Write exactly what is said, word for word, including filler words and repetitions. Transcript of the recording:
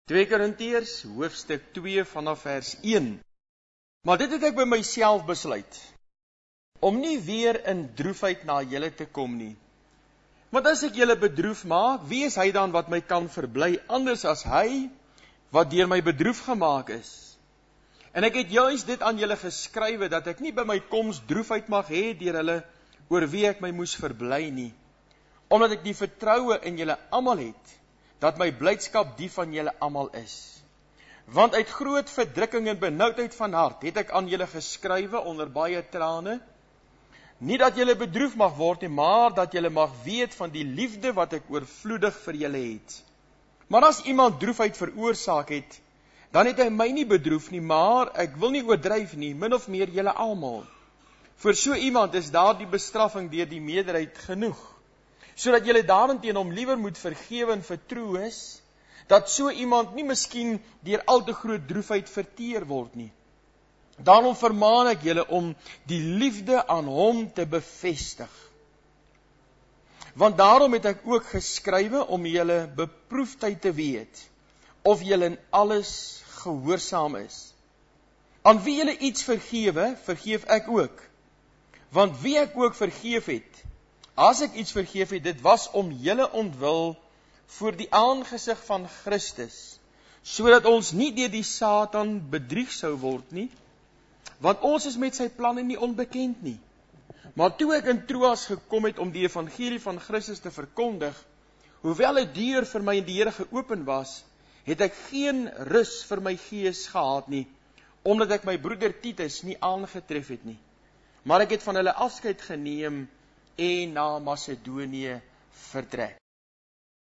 twee Korintiërs, hoofstuk twee vanaf vers een. Maar dit het ek by myself besluit, om nie weer in droefheid na julle te kom nie. Want as ek julle bedroef maak, wie is hy dan wat my kan verbly, anders as hy, wat deur my bedroef gemaak is? En ek het juist dit aan julle geskrywe, dat ek nie by my koms droefheid mag hê deur hulle, oor wie ek my moes verbly nie, omdat ek die vertroue in julle almal het, dat my blydskap die van julle almal is. Want uit groot verdrukking en benoudheid van hart, het ek aan julle geskrywe onder baie trane, nie dat julle bedroef mag word nie, maar dat julle mag weet van die liefde wat ek oorvloedig vir julle het. Maar as iemand droefheid veroorsaak het, dan het hy my nie bedroef nie, maar ek wil nie oordryf nie, min of meer julle almal. Vir so iemand is daar die bestraffing deur die meerderheid genoeg, sodat julle daarenteen hom liewer moet vergewe en vertroos, dat so iemand nie miskien deur al te groot droefheid verteer word nie. Daarom vermaan ek julle om die liefde aan hom te bevestig. Want daarom het ek ook geskrywe om julle beproefdheid te weet, of julle in alles gehoorsaam is. Aan wie julle iets vergewe, vergeef ek ook. Want wie ek ook vergeef het, as ek iets vergeef het, dit was om julle ontwil voor die aangesig van Christus, sodat ons nie deur die Satan bedrieg sou word nie, want ons is met sy planne nie onbekend nie. Maar toe ek in Troas gekom het om die evangelie van Christus te verkondig, hoewel 'n deur vir my in die Here geopen was, het ek geen rus vir my gees gehad nie, omdat ek my broeder Titus nie aangetref het nie. Maar ek het van hulle afskeid geneem en na Macedonië vertrek.